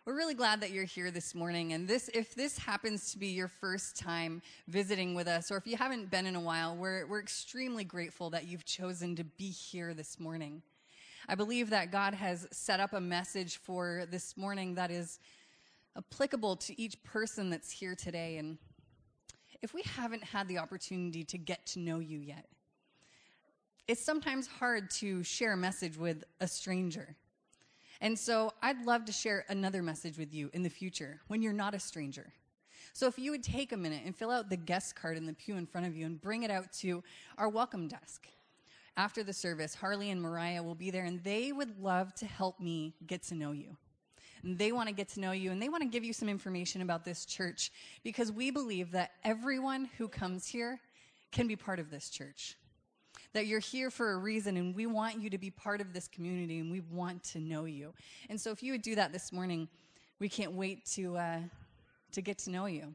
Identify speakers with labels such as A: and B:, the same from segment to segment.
A: We're really glad that you're here this morning. And if this happens to be your first time visiting with us, or if you haven't been in a while, we're extremely grateful that you've chosen to be here this morning. I believe that God has set up a message for this morning that is applicable to each person that's here today. And if we haven't had the opportunity to get to know you yet, it's sometimes hard to share a message with a stranger. And so I'd love to share another message with you in the future when you're not a stranger. So if you would take a minute and fill out the guest card in the pew in front of you and bring it out to our welcome desk. After the service, Harley and Mariah will be there, and they would love to help me get to know you. And they want to get to know you, and they want to give you some information about this church because we believe that everyone who comes here can be part of this church. That you're here for a reason, and we want you to be part of this community, and we want to know you. And so if you would do that this morning, we can't wait to get to know you.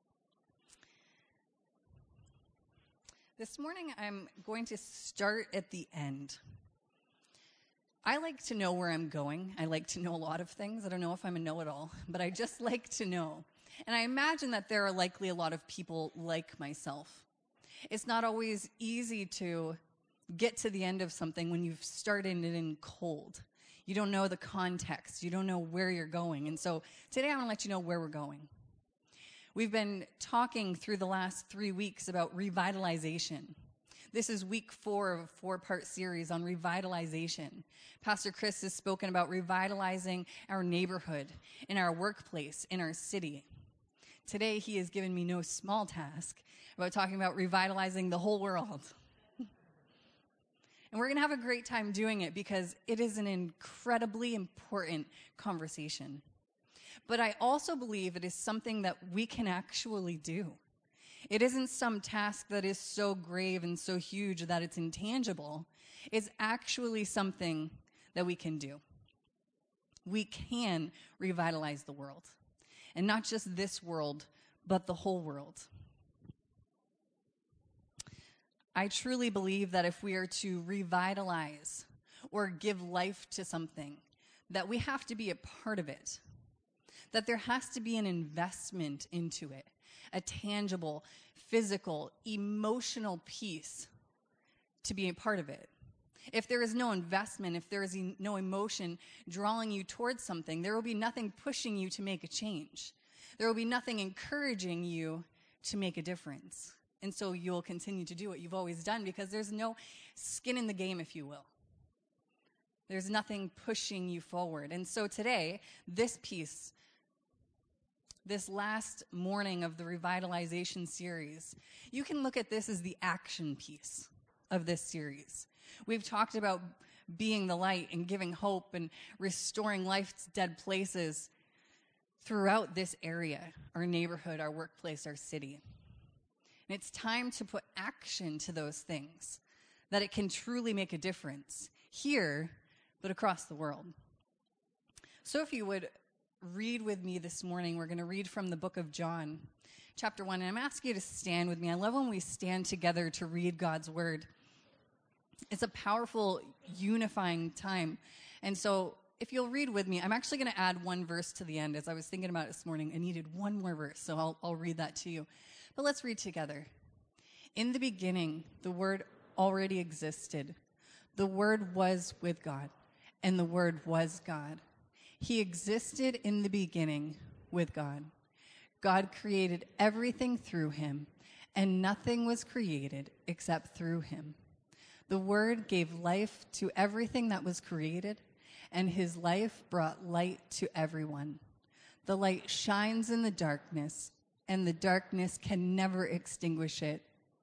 A: This morning, I'm going to start at the end. I like to know where I'm going. I like to know a lot of things. I don't know if I'm a know-it-all, but I just like to know. And I imagine that there are likely a lot of people like myself. It's not always easy to get to the end of something when you've started it in cold. You don't know the context. You don't know where you're going. And so today I want to let you know where we're going. We've been talking through the last 3 weeks about revitalization. This is week 4 of a 4-part series on revitalization. Pastor Chris has spoken about revitalizing our neighborhood, in our workplace, in our city. Today he has given me no small task about talking about revitalizing the whole world. And we're going to have a great time doing it because it is an incredibly important conversation. But I also believe it is something that we can actually do. It isn't some task that is so grave and so huge that it's intangible. It's actually something that we can do. We can revitalize the world. And not just this world, but the whole world. I truly believe that if we are to revitalize or give life to something, that we have to be a part of it. That there has to be an investment into it, a tangible, physical, emotional piece to be a part of it. If there is no investment, if there is no emotion drawing you towards something, there will be nothing pushing you to make a change. There will be nothing encouraging you to make a difference. And so you'll continue to do what you've always done because there's no skin in the game, if you will. There's nothing pushing you forward. And so today, this piece, this last morning of the revitalization series, you can look at this as the action piece of this series. We've talked about being the light and giving hope and restoring life to dead places throughout this area, our neighborhood, our workplace, our city. And it's time to put action to those things, that it can truly make a difference here, but across the world. So if you would read with me this morning, we're going to read from the book of John, chapter 1. And I'm asking you to stand with me. I love when we stand together to read God's word. It's a powerful, unifying time. And so if you'll read with me, I'm actually going to add one verse to the end. As I was thinking about it this morning, I needed one more verse, so I'll read that to you. But let's read together. In the beginning, the Word already existed. The Word was with God, and the Word was God. He existed in the beginning with God. God created everything through him, and nothing was created except through him. The Word gave life to everything that was created, and his life brought light to everyone. The light shines in the darkness, and the darkness can never extinguish it.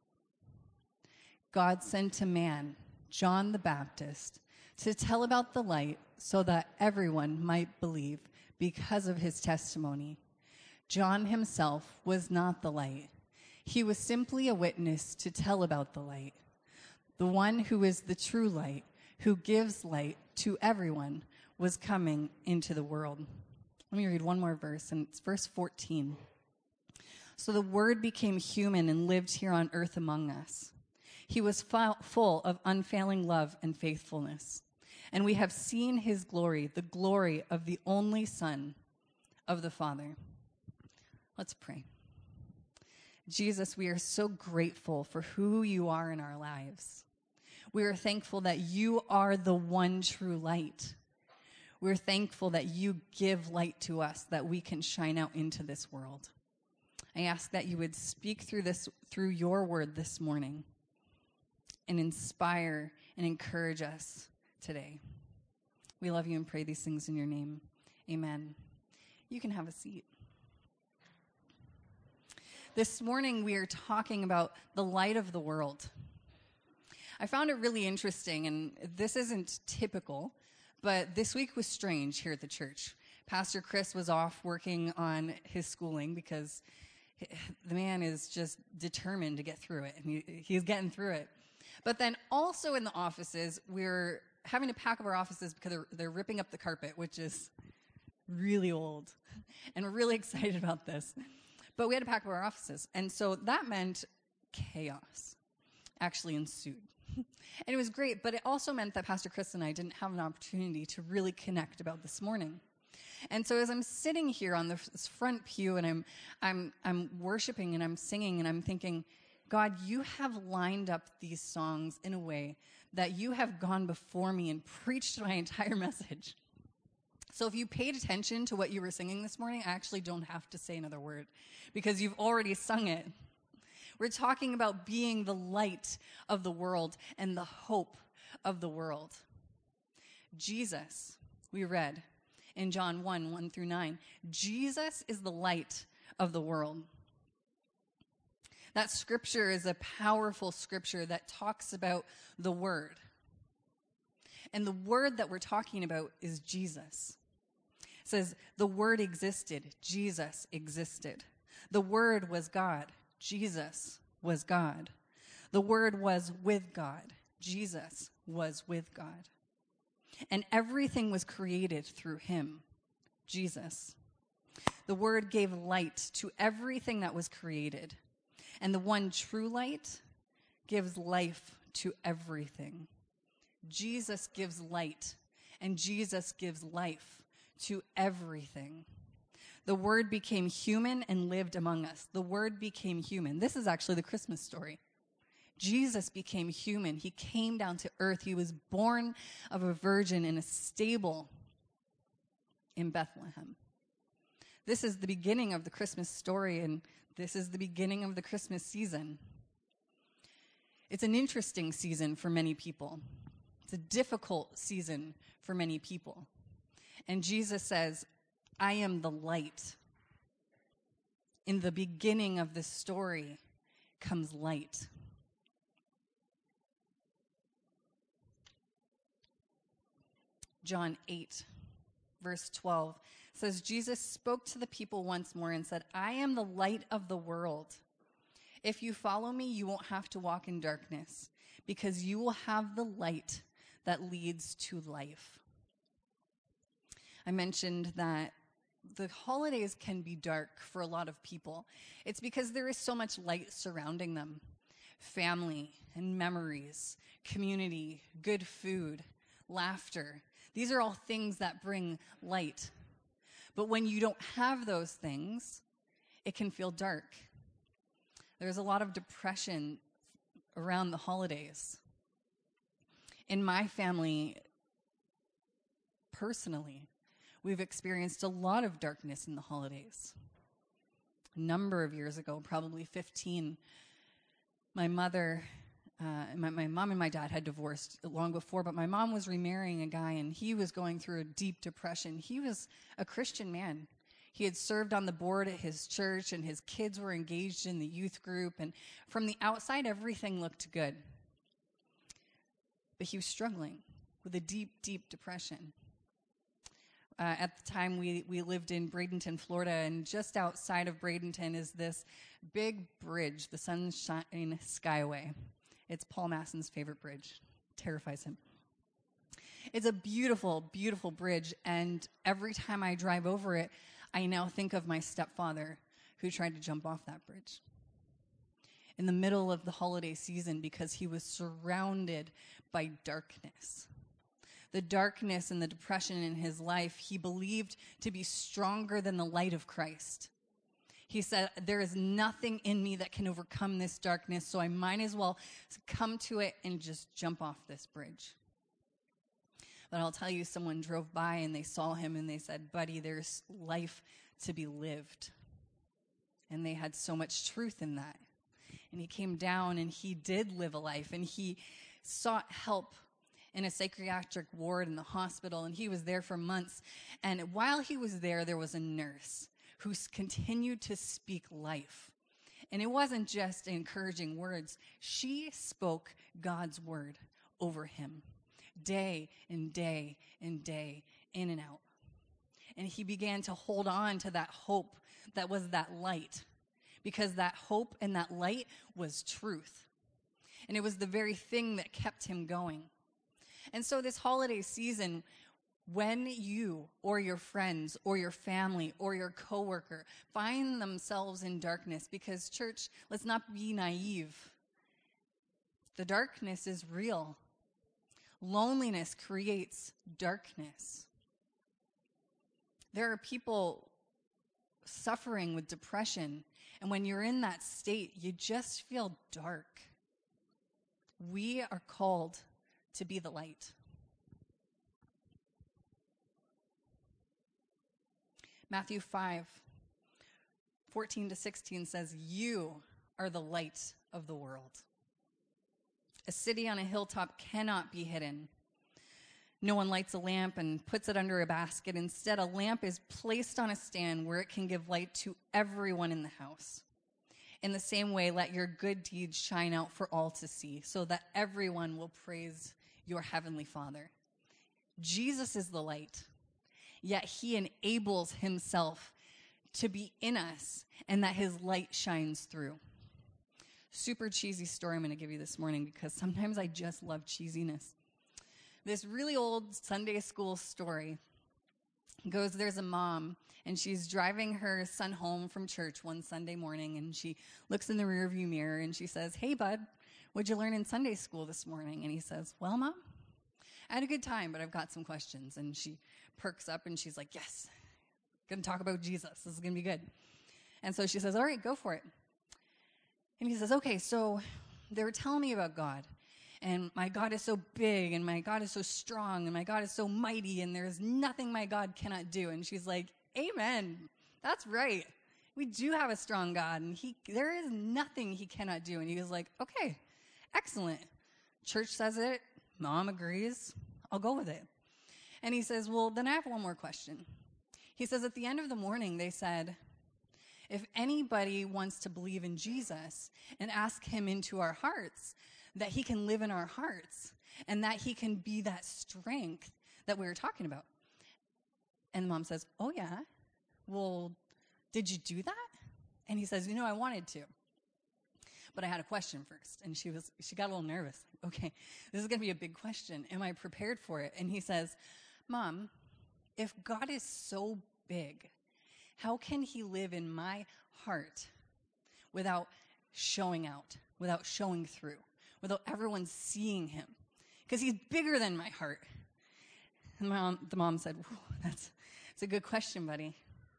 A: God sent a man, John the Baptist, to tell about the light so that everyone might believe because of his testimony. John himself was not the light. He was simply a witness to tell about the light. The one who is the true light, who gives light to everyone, was coming into the world. Let me read one more verse, and it's verse 14. So the Word became human and lived here on earth among us. He was full of unfailing love and faithfulness. And we have seen his glory, the glory of the only Son of the Father. Let's pray. Jesus, we are so grateful for who you are in our lives. We are thankful that you are the one true light. We're thankful that you give light to us that we can shine out into this world. I ask that you would speak through your word this morning and inspire and encourage us today. We love you and pray these things in your name. Amen. You can have a seat. This morning we are talking about the light of the world. I found it really interesting, and this isn't typical, but this week was strange here at the church. Pastor Chris was off working on his schooling because the man is just determined to get through it, and he's getting through it. But then also in the offices, we're having to pack up our offices because they're ripping up the carpet, which is really old, and we're really excited about this. But we had to pack up our offices, and so that meant chaos actually ensued. And it was great, but it also meant that Pastor Chris and I didn't have an opportunity to really connect about this morning. And so as I'm sitting here on this front pew and I'm worshiping and I'm singing and I'm thinking, God, you have lined up these songs in a way that you have gone before me and preached my entire message. So if you paid attention to what you were singing this morning, I actually don't have to say another word because you've already sung it. We're talking about being the light of the world and the hope of the world. Jesus, we read in John 1:1-9, Jesus is the light of the world. That scripture is a powerful scripture that talks about the Word. And the Word that we're talking about is Jesus. It says, the Word existed, Jesus existed. The Word was God. Jesus was God. The Word was with God. Jesus was with God. And everything was created through him, Jesus. The Word gave light to everything that was created. And the one true light gives life to everything. Jesus gives light, and Jesus gives life to everything. The Word became human and lived among us. The Word became human. This is actually the Christmas story. Jesus became human. He came down to earth. He was born of a virgin in a stable in Bethlehem. This is the beginning of the Christmas story, and this is the beginning of the Christmas season. It's an interesting season for many people. It's a difficult season for many people. And Jesus says, I am the light. In the beginning of this story comes light. John 8, verse 12 says, Jesus spoke to the people once more and said, I am the light of the world. If you follow me, you won't have to walk in darkness, because you will have the light that leads to life. I mentioned that the holidays can be dark for a lot of people. It's because there is so much light surrounding them. Family and memories, community, good food, laughter. These are all things that bring light. But when you don't have those things, it can feel dark. There's a lot of depression around the holidays. In my family, personally, we've experienced a lot of darkness in the holidays. A number of years ago, probably 15, my mother, my mom and my dad had divorced long before, but my mom was remarrying a guy, and he was going through a deep depression. He was a Christian man. He had served on the board at his church, and his kids were engaged in the youth group, and from the outside, everything looked good. But he was struggling with a deep, deep depression. At the time, we lived in Bradenton, Florida, and just outside of Bradenton is this big bridge, the Sunshine Skyway. It's Paul Masson's favorite bridge. Terrifies him. It's a beautiful, beautiful bridge, and every time I drive over it, I now think of my stepfather who tried to jump off that bridge in the middle of the holiday season because he was surrounded by darkness. the darkness and the depression in his life, he believed to be stronger than the light of Christ. He said, there is nothing in me that can overcome this darkness, so I might as well come to it and just jump off this bridge. But I'll tell you, someone drove by and they saw him and they said, buddy, there's life to be lived. And they had so much truth in that. And he came down and he did live a life, and he sought help in a psychiatric ward in the hospital, and he was there for months. And while he was there was a nurse who continued to speak life. And it wasn't just encouraging words. She spoke God's word over him day and day and day, in and out. And he began to hold on to that hope that was that light, because that hope and that light was truth. And it was the very thing that kept him going. And so this holiday season, when you or your friends or your family or your coworker find themselves in darkness, because church, let's not be naive. The darkness is real. Loneliness creates darkness. There are people suffering with depression, and when you're in that state, you just feel dark. We are called to be the light. Matthew 5:14-16 says, you are the light of the world. A city on a hilltop cannot be hidden. No one lights a lamp and puts it under a basket. Instead, a lamp is placed on a stand where it can give light to everyone in the house. In the same way, let your good deeds shine out for all to see, so that everyone will praise your heavenly Father. Jesus is the light, yet he enables himself to be in us, and that his light shines through. Super cheesy story I'm going to give you this morning, because sometimes I just love cheesiness. This really old Sunday school story goes, there's a mom, and she's driving her son home from church one Sunday morning, and she looks in the rearview mirror, and she says, hey, bud, what'd you learn in Sunday school this morning? And he says, well, Mom, I had a good time, but I've got some questions. And she perks up, and she's like, yes, going to talk about Jesus. This is going to be good. And so she says, all right, go for it. And he says, okay, so they were telling me about God. And my God is so big, and my God is so strong, and my God is so mighty, and there's nothing my God cannot do. And she's like, amen. That's right. We do have a strong God, and there is nothing he cannot do. And he was like, okay, excellent. Church says it. Mom agrees. I'll go with it. And he says, well, then I have one more question. He says, at the end of the morning, they said, if anybody wants to believe in Jesus and ask him into our hearts, that he can live in our hearts, and that he can be that strength that we were talking about. And the mom says, oh, yeah? Well, did you do that? And he says, I wanted to. But I had a question first. And she got a little nervous. Okay, this is going to be a big question. Am I prepared for it? And he says, Mom, if God is so big, how can he live in my heart without showing out, without showing through, without everyone seeing him? Because he's bigger than my heart. And the mom said, that's a good question, buddy.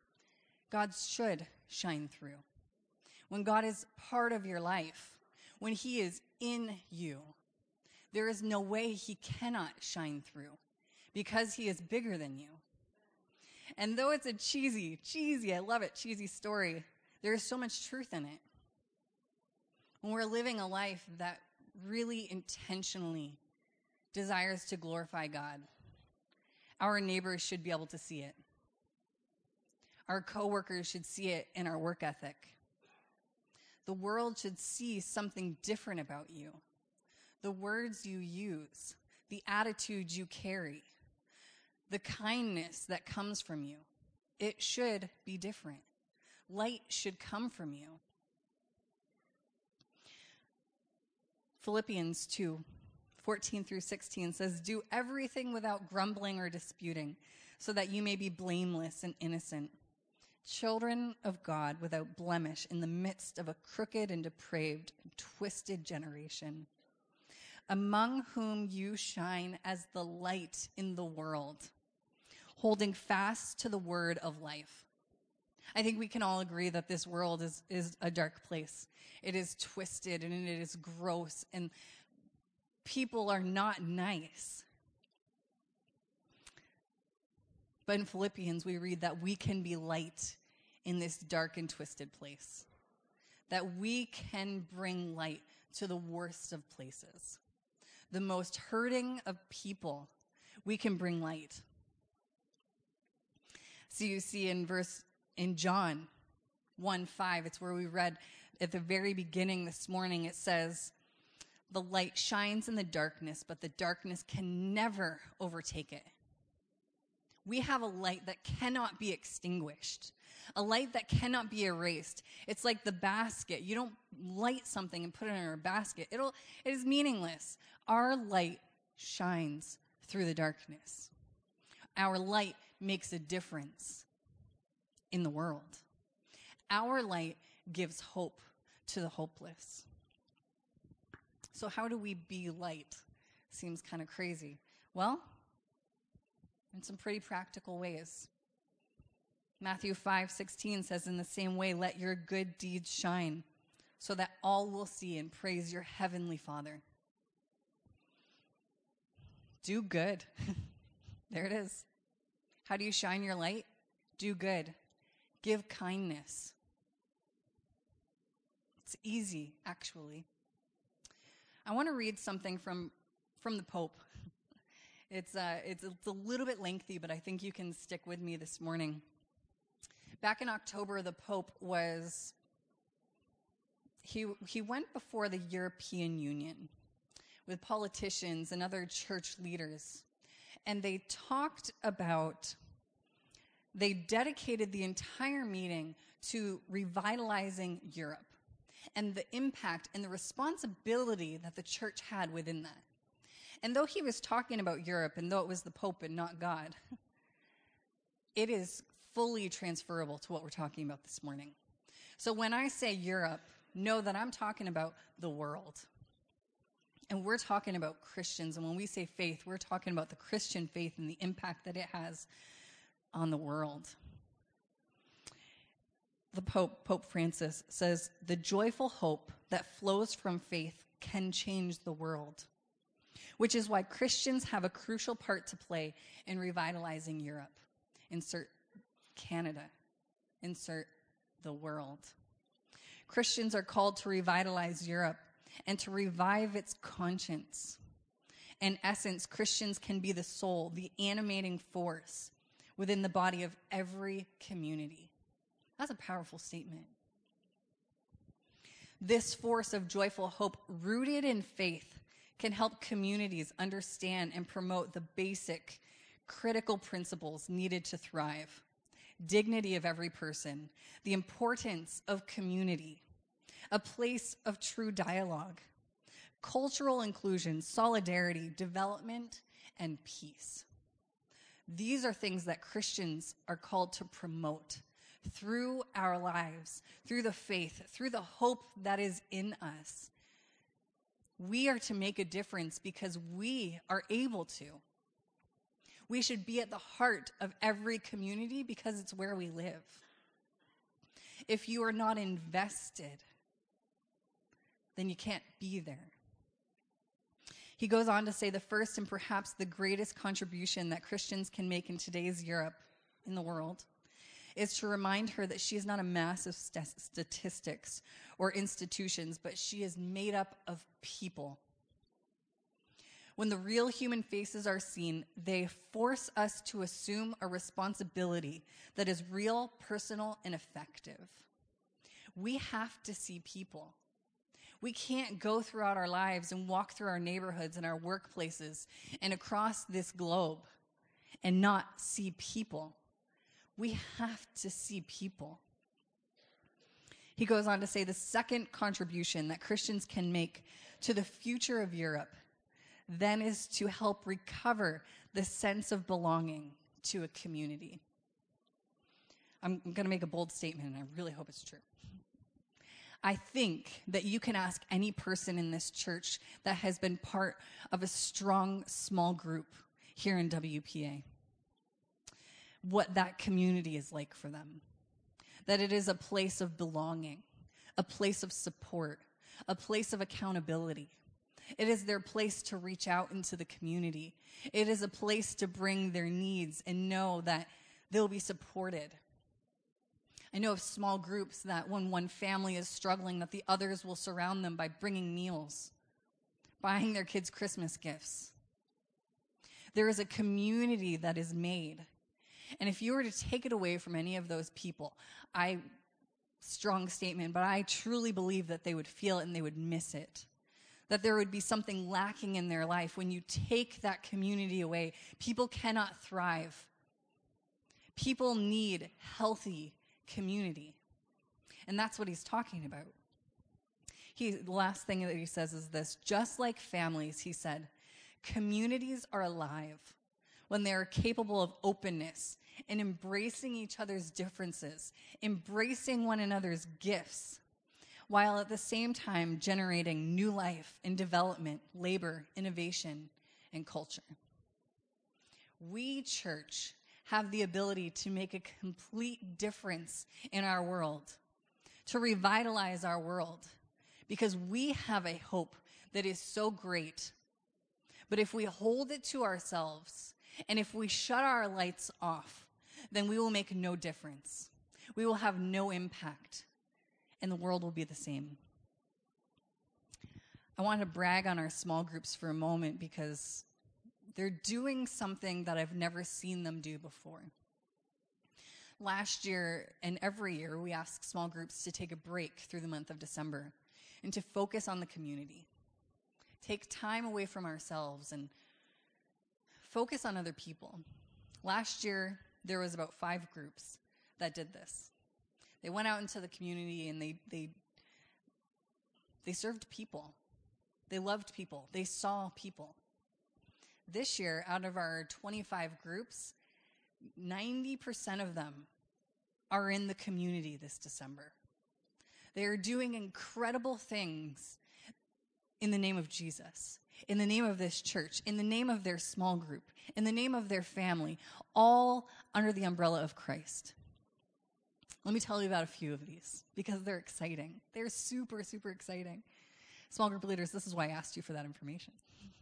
A: God should shine through. When God is part of your life, when he is in you, there is no way he cannot shine through, because he is bigger than you. And though it's a cheesy, I love it, cheesy story, there is so much truth in it. When we're living a life that really intentionally desires to glorify God, our neighbors should be able to see it. Our coworkers should see it in our work ethic. The world should see something different about you. The words you use, the attitude you carry, the kindness that comes from you. It should be different. Light should come from you. Philippians 2:14-16 says, do everything without grumbling or disputing, so that you may be blameless and innocent, children of God without blemish in the midst of a crooked and depraved and twisted generation, among whom you shine as the light in the world, holding fast to the word of life. I think we can all agree that this world is a dark place. It is twisted and it is gross, and people are not nice. But in Philippians, we read that we can be light in this dark and twisted place, that we can bring light to the worst of places, the most hurting of people. We can bring light. So you see in John 1:5, it's where we read at the very beginning this morning, it says, the light shines in the darkness, but the darkness can never overtake it. We have a light that cannot be extinguished, a light that cannot be erased. It's like the basket. You don't light something and put it in a basket. It is meaningless. Our light shines through the darkness. Our light makes a difference in the world. Our light gives hope to the hopeless. So how do we be light? Seems kind of crazy. Well, in some pretty practical ways. Matthew 5:16 says, in the same way, let your good deeds shine so that all will see and praise your heavenly Father. Do good. There it is. How do you shine your light? Do good. Give kindness. It's easy, actually. I want to read something from the Pope. It's a little bit lengthy, but I think you can stick with me this morning. Back in October, the Pope he went before the European Union with politicians and other church leaders, and they dedicated the entire meeting to revitalizing Europe and the impact and the responsibility that the church had within that. And though he was talking about Europe, and though it was the Pope and not God, it is fully transferable to what we're talking about this morning. So when I say Europe, know that I'm talking about the world. And we're talking about Christians. And when we say faith, we're talking about the Christian faith and the impact that it has on the world. The Pope Francis says, the joyful hope that flows from faith can change the world, which is why Christians have a crucial part to play in revitalizing Europe. Insert Canada. Insert the world. Christians are called to revitalize Europe and to revive its conscience. In essence, Christians can be the soul, the animating force within the body of every community. That's a powerful statement. This force of joyful hope, rooted in faith, can help communities understand and promote the basic, critical principles needed to thrive. Dignity of every person, the importance of community, a place of true dialogue, cultural inclusion, solidarity, development, and peace. These are things that Christians are called to promote through our lives, through the faith, through the hope that is in us. We are to make a difference because we are able to. We should be at the heart of every community because it's where we live. If you are not invested, then you can't be there. He goes on to say the first and perhaps the greatest contribution that Christians can make in today's Europe, in the world, is to remind her that she is not a mass of statistics or institutions, but she is made up of people. When the real human faces are seen, they force us to assume a responsibility that is real, personal, and effective. We have to see people. We can't go throughout our lives and walk through our neighborhoods and our workplaces and across this globe and not see people. We have to see people. He goes on to say the second contribution that Christians can make to the future of Europe then is to help recover the sense of belonging to a community. I'm going to make a bold statement, and I really hope it's true. I think that you can ask any person in this church that has been part of a strong small group here in WPA what that community is like for them. That it is a place of belonging, a place of support, a place of accountability. It is their place to reach out into the community. It is a place to bring their needs and know that they'll be supported. I know of small groups that when one family is struggling, that the others will surround them by bringing meals, buying their kids Christmas gifts. There is a community that is made. And if you were to take it away from any of those people, strong statement, but I truly believe that they would feel it and they would miss it. That there would be something lacking in their life. When you take that community away, people cannot thrive. People need healthy community. And that's what he's talking about. The last thing that he says is this: just like families, he said, communities are alive when they are capable of openness and embracing each other's differences, embracing one another's gifts, while at the same time generating new life and development, labor, innovation, and culture. We, church, have the ability to make a complete difference in our world, to revitalize our world, because we have a hope that is so great. But if we hold it to ourselves, and if we shut our lights off, then we will make no difference. We will have no impact, and the world will be the same. I want to brag on our small groups for a moment because they're doing something that I've never seen them do before. Last year and every year, we ask small groups to take a break through the month of December and to focus on the community. Take time away from ourselves and focus on other people. Last year, there was about 5 groups that did this. They went out into the community and they served people. They loved people. They saw people. This year, out of our 25 groups, 90% of them are in the community this December. They are doing incredible things in the name of Jesus, in the name of this church, in the name of their small group, in the name of their family, all under the umbrella of Christ. Let me tell you about a few of these because they're exciting. They're super, super exciting. Small group leaders, this is why I asked you for that information.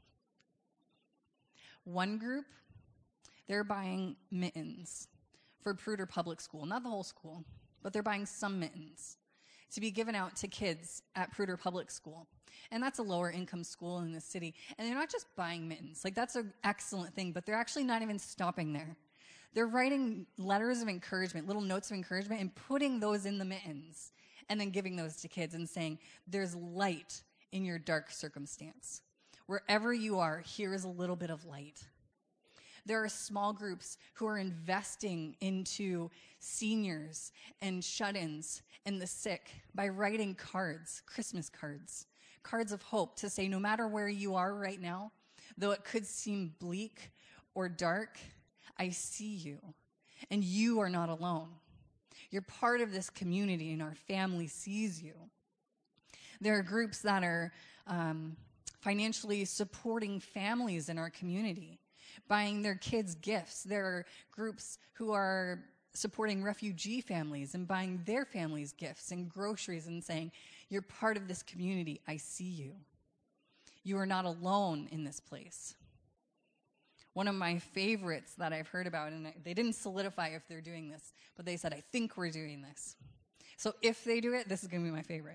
A: One group, they're buying mittens for Pruder Public School. Not the whole school, but they're buying some mittens to be given out to kids at Pruder Public School. And that's a lower income school in the city. And they're not just buying mittens. Like, that's an excellent thing, but they're actually not even stopping there. They're writing letters of encouragement, little notes of encouragement, and putting those in the mittens and then giving those to kids and saying, there's light in your dark circumstance. Wherever you are, here is a little bit of light. There are small groups who are investing into seniors and shut-ins and the sick by writing cards, Christmas cards, cards of hope to say no matter where you are right now, though it could seem bleak or dark, I see you, and you are not alone. You're part of this community, and our family sees you. There are groups that are financially supporting families in our community, buying their kids gifts. There are groups who are supporting refugee families and buying their families gifts and groceries and saying, you're part of this community. I see you. You are not alone in this place. One of my favorites that I've heard about, and they didn't solidify if they're doing this, but they said, I think we're doing this. So if they do it, this is going to be my favorite.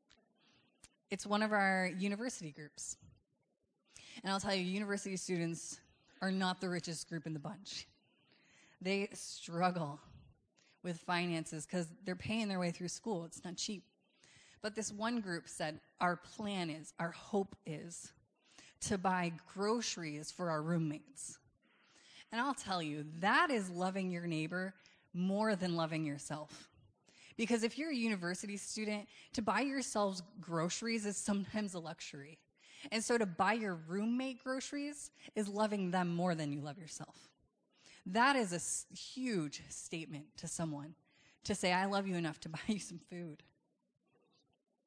A: It's one of our university groups. And I'll tell you, university students are not the richest group in the bunch. They struggle with finances because they're paying their way through school. It's not cheap. But this one group said, our plan is, our hope is to buy groceries for our roommates. And I'll tell you, that is loving your neighbor more than loving yourself. Because if you're a university student, to buy yourselves groceries is sometimes a luxury. And so to buy your roommate groceries is loving them more than you love yourself. That is a huge statement to someone, to say, I love you enough to buy you some food.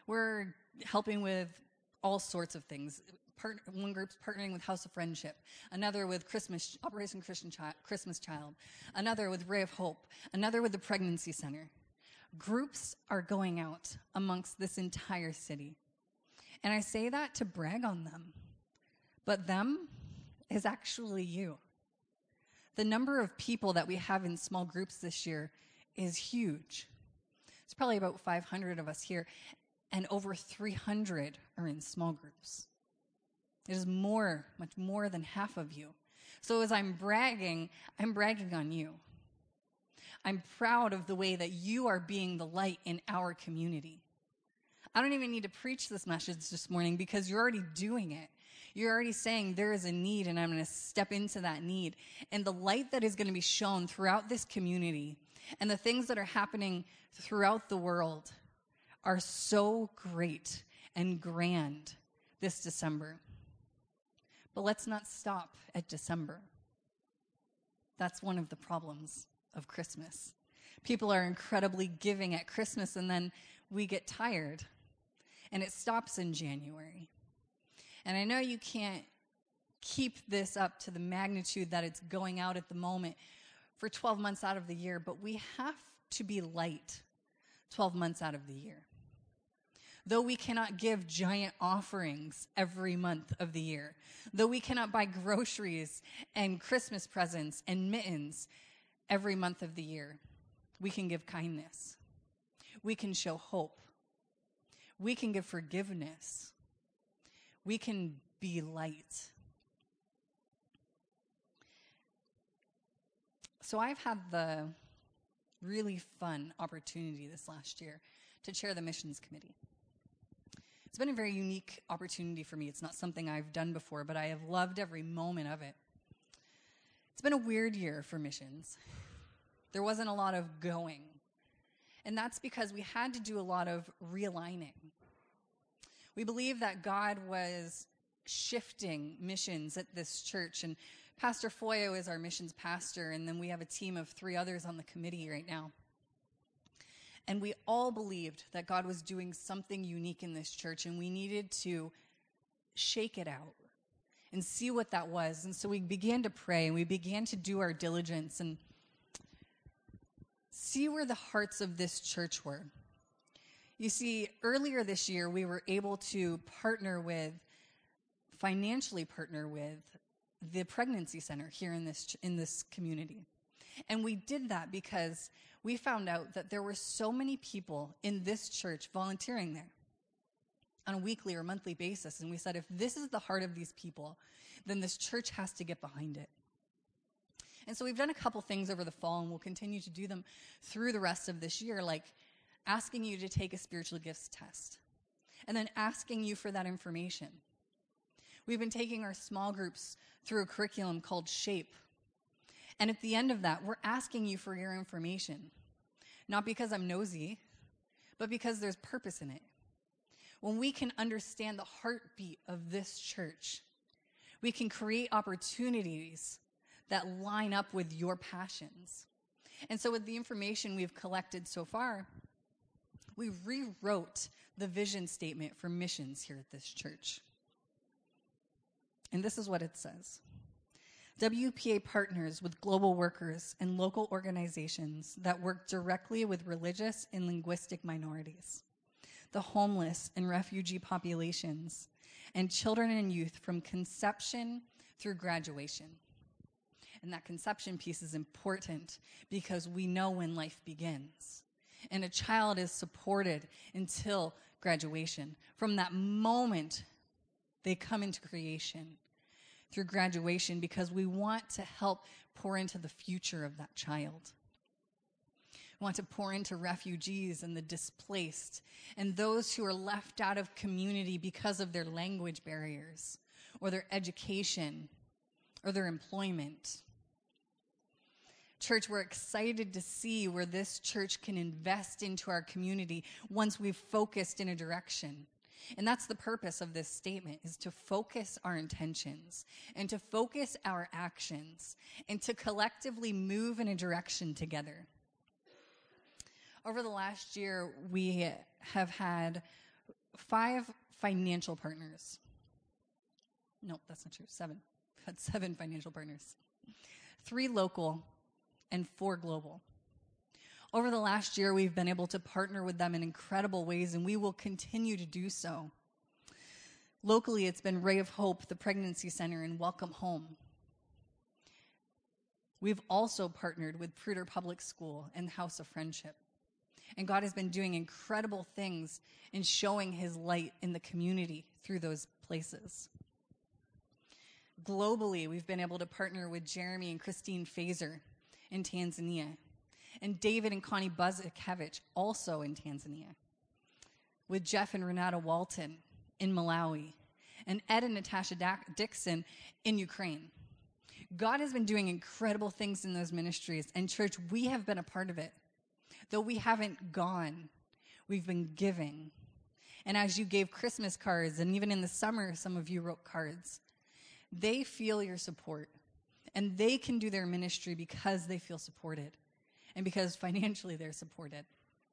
A: We're helping with all sorts of things. One group's partnering with House of Friendship, another with Operation Christmas Child, another with Ray of Hope, another with the Pregnancy Center. Groups are going out amongst this entire city. And I say that to brag on them. But them is actually you. The number of people that we have in small groups this year is huge. It's probably about 500 of us here, and over 300 are in small groups. It is more, much more than half of you. So as I'm bragging on you. I'm proud of the way that you are being the light in our community. I don't even need to preach this message this morning because you're already doing it. You're already saying there is a need and I'm going to step into that need. And the light that is going to be shown throughout this community and the things that are happening throughout the world are so great and grand this December. But let's not stop at December. That's one of the problems of Christmas. People are incredibly giving at Christmas and then we get tired and it stops in January. And I know you can't keep this up to the magnitude that it's going out at the moment for 12 months out of the year, but we have to be light 12 months out of the year. Though we cannot give giant offerings every month of the year, though we cannot buy groceries and Christmas presents and mittens every month of the year, we can give kindness. We can show hope. We can give forgiveness. We can be light. So I've had the really fun opportunity this last year to chair the missions committee. It's been a very unique opportunity for me. It's not something I've done before, but I have loved every moment of it. It's been a weird year for missions. There wasn't a lot of going. And that's because we had to do a lot of realigning. We believe that God was shifting missions at this church, and Pastor Foyo is our missions pastor, and then we have a team of 3 others on the committee right now. And we all believed that God was doing something unique in this church, and we needed to shake it out and see what that was. And so we began to pray, and we began to do our diligence and see where the hearts of this church were. You see, earlier this year, we were able to financially partner with the Pregnancy Center here in this community. And we did that because we found out that there were so many people in this church volunteering there on a weekly or monthly basis. And we said, if this is the heart of these people, then this church has to get behind it. And so we've done a couple things over the fall, and we'll continue to do them through the rest of this year, like asking you to take a spiritual gifts test, and then asking you for that information. We've been taking our small groups through a curriculum called SHAPE. And at the end of that, we're asking you for your information. Not because I'm nosy, but because there's purpose in it. When we can understand the heartbeat of this church, we can create opportunities that line up with your passions. And so with the information we've collected so far, we rewrote the vision statement for missions here at this church. And this is what it says. WPA partners with global workers and local organizations that work directly with religious and linguistic minorities, the homeless and refugee populations, and children and youth from conception through graduation. And that conception piece is important because we know when life begins. And a child is supported until graduation. From that moment, they come into creation through graduation because we want to help pour into the future of that child. We want to pour into refugees and the displaced and those who are left out of community because of their language barriers or their education or their employment. Church, we're excited to see where this church can invest into our community once we've focused in a direction. And that's the purpose of this statement, is to focus our intentions and to focus our actions and to collectively move in a direction together. Over the last year, we have had 5 financial partners. No, that's not true. 7. We've had 7 financial partners. 3 local and 4 global. Over the last year, we've been able to partner with them in incredible ways, and we will continue to do so. Locally, it's been Ray of Hope, the Pregnancy Center, and Welcome Home. We've also partnered with Pruder Public School and House of Friendship. And God has been doing incredible things in showing his light in the community through those places. Globally, we've been able to partner with Jeremy and Christine Fazer in Tanzania, and David and Connie Buzikevich, also in Tanzania, with Jeff and Renata Walton in Malawi, and Ed and Natasha Dixon in Ukraine. God has been doing incredible things in those ministries, and church, we have been a part of it. Though we haven't gone, we've been giving. And as you gave Christmas cards, and even in the summer, some of you wrote cards, they feel your support, and they can do their ministry because they feel supported, and because financially they're supported.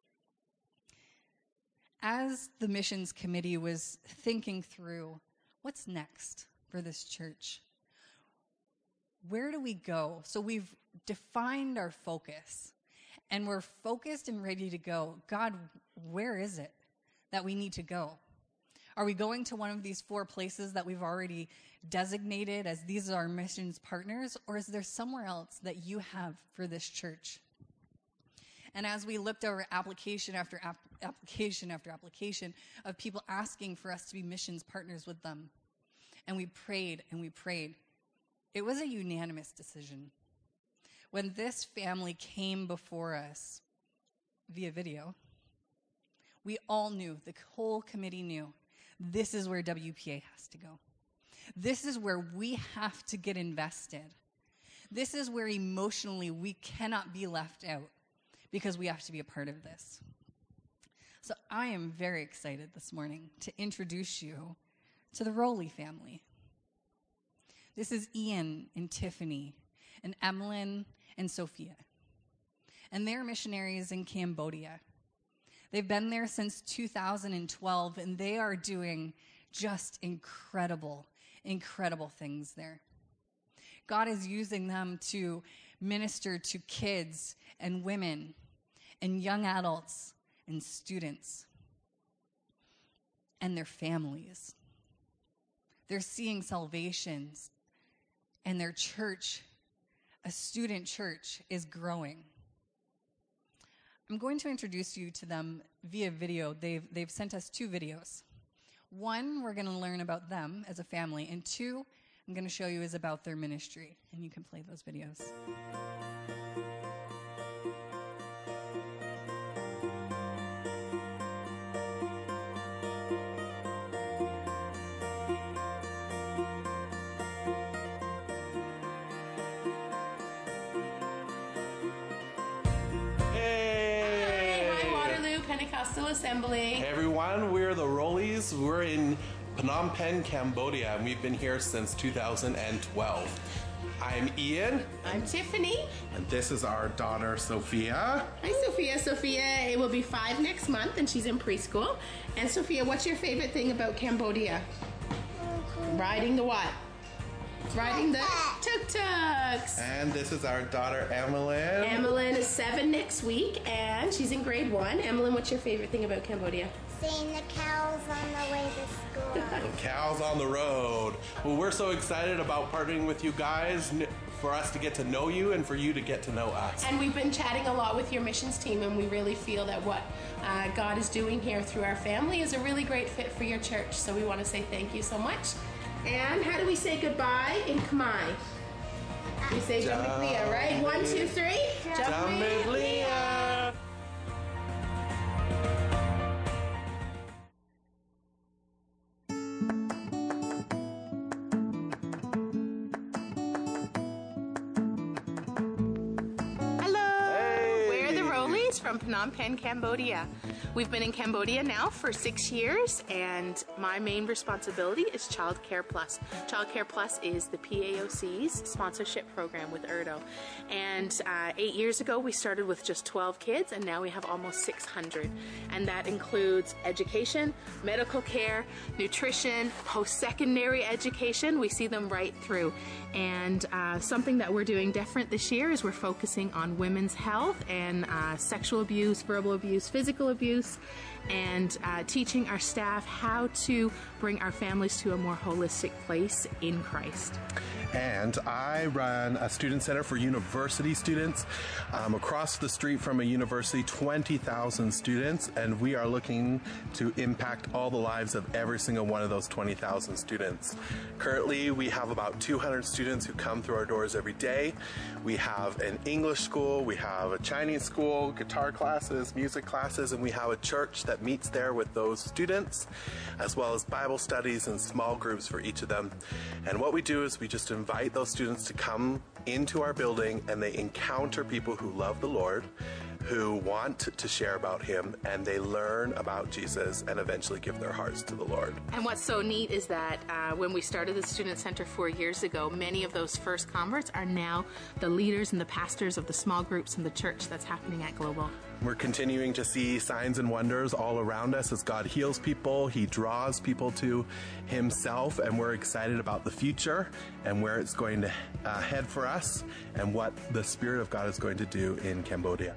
A: As the missions committee was thinking through what's next for this church, where do we go? So we've defined our focus, and we're focused and ready to go. God, where is it that we need to go? Are we going to one of these 4 places that we've already designated as these are our missions partners, or is there somewhere else that you have for this church? And as we looked over application after application after application of people asking for us to be missions partners with them, and we prayed and we prayed, it was a unanimous decision. When this family came before us via video, we all knew, the whole committee knew, this is where WPA has to go. This is where we have to get invested. This is where emotionally we cannot be left out, because we have to be a part of this. So I am very excited this morning to introduce you to the Rowley family. This is Ian and Tiffany and Emlyn and Sophia. And they're missionaries in Cambodia. They've been there since 2012, and they are doing just incredible, incredible things there. God is using them to minister to kids and women and young adults and students and their families. They're seeing salvations, and their church, a student church, is growing. I'm going to introduce you to them via video. They've sent us 2 videos. 1, we're going to learn about them as a family, and 2, I'm going to show you is about their ministry, and you can play those videos.
B: Assembly.
C: Hey everyone, we're the Rowleys. We're in Phnom Penh, Cambodia, and we've been here since 2012. I'm Ian.
B: I'm Tiffany.
C: And this is our daughter, Sophia.
B: Hi, Sophia. Sophia, it will be 5 next month, and she's in preschool. And Sophia, what's your favorite thing about Cambodia? Riding the what? Riding the tuk-tuks.
C: And this is our daughter, Emlyn.
B: Emlyn is 7 next week, and she's in grade 1. Emlyn, what's your favorite thing about Cambodia?
D: Seeing the cows on the way to school.
C: Cows on the road. Well, we're so excited about partnering with you guys for us to get to know you and for you to get to know us.
B: And we've been chatting a lot with your missions team, and we really feel that what God is doing here through our family is a really great fit for your church. So we want to say thank you so much. And how do we say goodbye in Khmer? We say Jamiklia, right? 1, 2, 3.
C: Jamiklia.
B: Rollies from Phnom Penh, Cambodia. We've been in Cambodia now for 6 years, and my main responsibility is Child Care Plus. Child Care Plus is the PAOC's sponsorship program with Erdo. And 8 years ago, we started with just 12 kids, and now we have almost 600. And that includes education, medical care, nutrition, post-secondary education. We see them right through. And something that we're doing different this year is we're focusing on women's health and sexual abuse, verbal abuse, physical abuse, and teaching our staff how to bring our families to a more holistic place in Christ.
C: And I run a student center for university students across the street from a university, 20,000 students, and we are looking to impact all the lives of every single one of those 20,000 students. Currently, we have about 200 students who come through our doors every day. We have an English school, we have a Chinese school, guitar classes, music classes, and we have a church that meets there with those students, as well as Bible studies and small groups for each of them. And what we do is we just invite those students to come into our building, and they encounter people who love the Lord, who want to share about Him, and they learn about Jesus and eventually give their hearts to the Lord.
B: And what's so neat is that when we started the Student Center 4 years ago, many of those first converts are now the leaders and the pastors of the small groups in the church that's happening at Global.
C: We're continuing to see signs and wonders all around us as God heals people. He draws people to Himself, and we're excited about the future and where it's going to head for us and what the Spirit of God is going to do in Cambodia.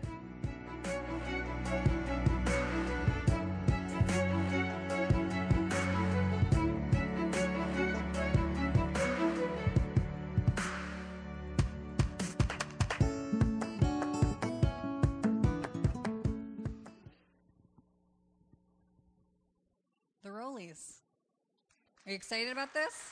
A: The Rollies. Are you excited about this?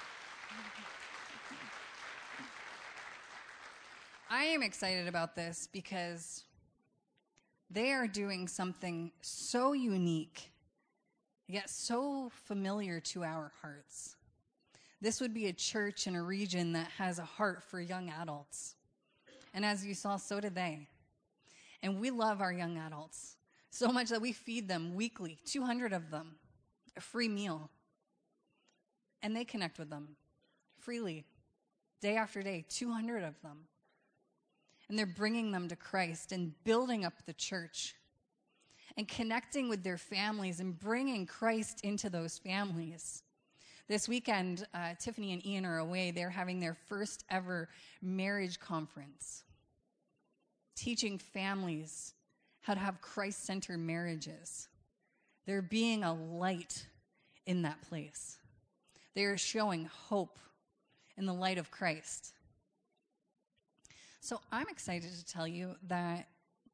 A: I am excited about this because they are doing something so unique, yet so familiar to our hearts. This would be a church in a region that has a heart for young adults. And as you saw, so do they. And we love our young adults so much that we feed them weekly, 200 of them, a free meal. And they connect with them freely, day after day, 200 of them. And they're bringing them to Christ and building up the church and connecting with their families and bringing Christ into those families. This weekend, Tiffany and Ian are away. They're having their first ever marriage conference, teaching families how to have Christ-centered marriages. They're being a light in that place. They are showing hope in the light of Christ. So I'm excited to tell you that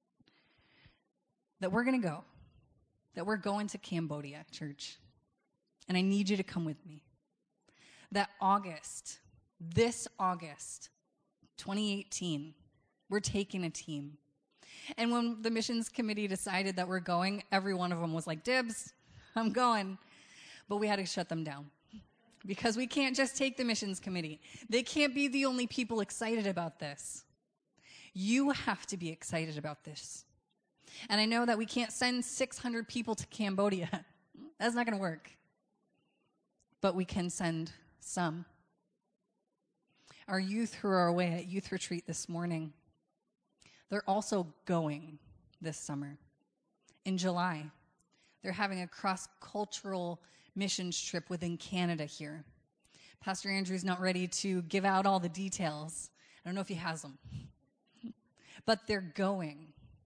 A: we're going to go, that we're going to Cambodia, church. And I need you to come with me. That this August, 2018, we're taking a team. And when the missions committee decided that we're going, every one of them was like, dibs, I'm going. But we had to shut them down because we can't just take the missions committee. They can't be the only people excited about this. You have to be excited about this. And I know that we can't send 600 people to Cambodia. That's not going to work. But we can send some. Our youth who are away at youth retreat this morning, they're also going this summer. In July, they're having a cross-cultural missions trip within Canada here. Pastor Andrew's not ready to give out all the details. I don't know if he has them. But they're going.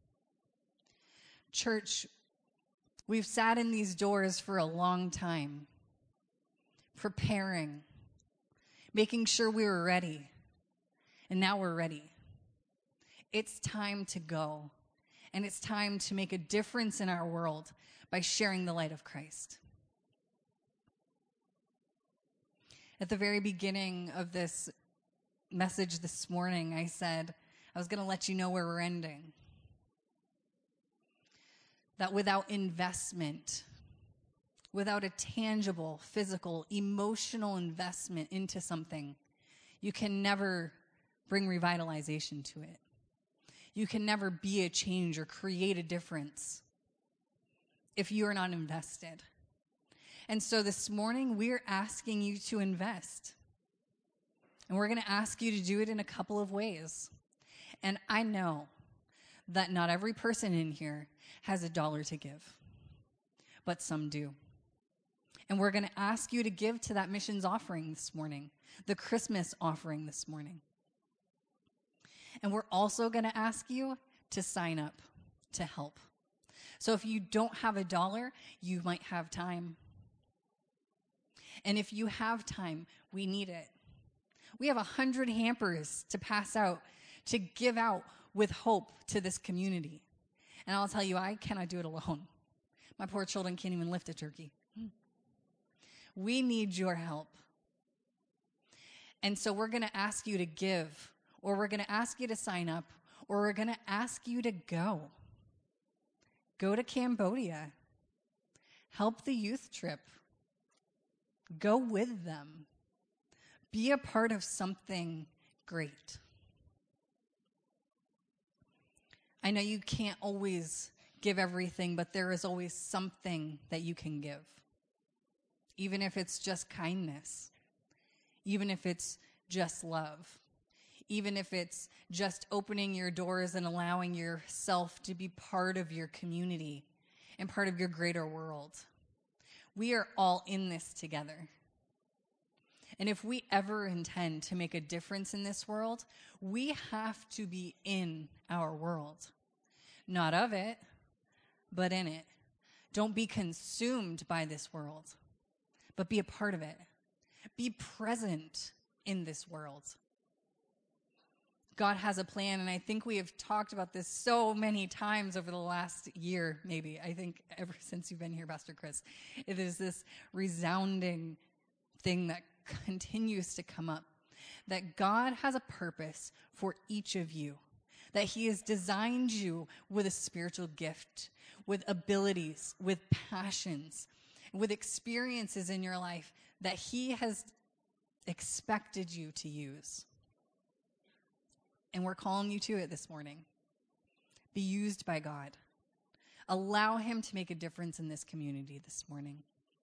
A: Church, we've sat in these doors for a long time, preparing, making sure we were ready. And now we're ready. It's time to go. And it's time to make a difference in our world by sharing the light of Christ. At the very beginning of this message this morning, I said I was going to let you know where we're ending. That without investment, without a tangible, physical, emotional investment into something, you can never bring revitalization to it. You can never be a change or create a difference if you are not invested. And so this morning, we're asking you to invest. And we're going to ask you to do it in a couple of ways. And I know that not every person in here has $1 to give, but some do. And we're going to ask you to give to that missions offering this morning, the Christmas offering this morning. And we're also going to ask you to sign up to help. So if you don't have $1, you might have time. And if you have time, we need it. We have 100 hampers to pass out, to give out with hope to this community. And I'll tell you, I cannot do it alone. My poor children can't even lift a turkey. We need your help. And so we're going to ask you to give, or we're going to ask you to sign up, or we're going to ask you to go. Go to Cambodia. Help the youth trip. Go with them. Be a part of something great. I know you can't always give everything, but there is always something that you can give. Even if it's just kindness. Even if it's just love. Even if it's just opening your doors and allowing yourself to be part of your community and part of your greater world. We are all in this together. And if we ever intend to make a difference in this world, we have to be in our world. Not of it, but in it. Don't be consumed by this world, but be a part of it. Be present in this world. God has a plan, and I think we have talked about this so many times over the last year, maybe. I think ever since you've been here, Pastor Chris. It is this resounding thing that continues to come up, that God has a purpose for each of you, that he has designed you with a spiritual gift, with abilities, with passions, with experiences in your life that he has expected you to use. And we're calling you to it this morning. Be used by God. Allow him to make a difference in this community this morning.